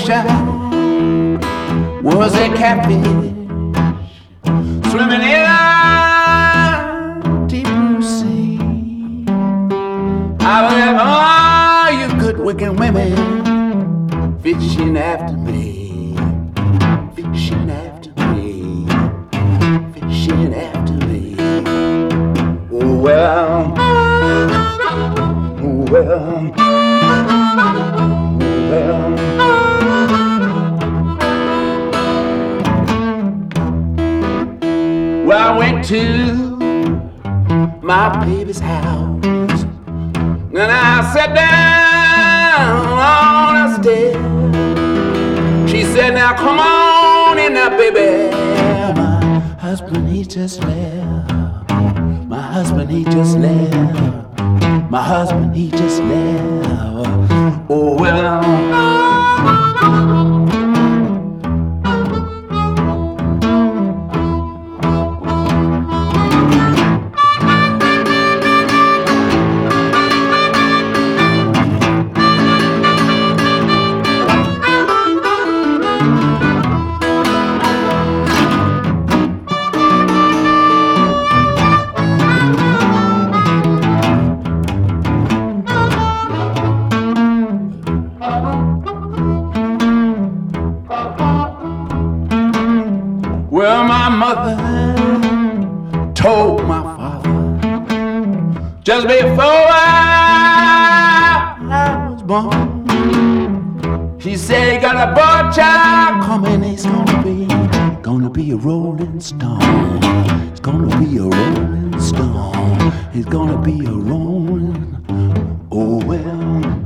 ocean was a catfish swimming in a deep blue sea. I was like, oh, you good looking women fishing after me, fishing after me, fishing after me. Oh well, oh well, oh well. Well, I went to my baby's house and I sat down on a step. She said, now come on in now, baby. My husband, he just left. My husband, he just left. My husband, he just left. Oh, well. Well, my mother told my father just before I was born. She said he got a boy child coming. He's gonna be a rolling stone. He's gonna be a rolling stone. He's gonna be a rolling. Oh well.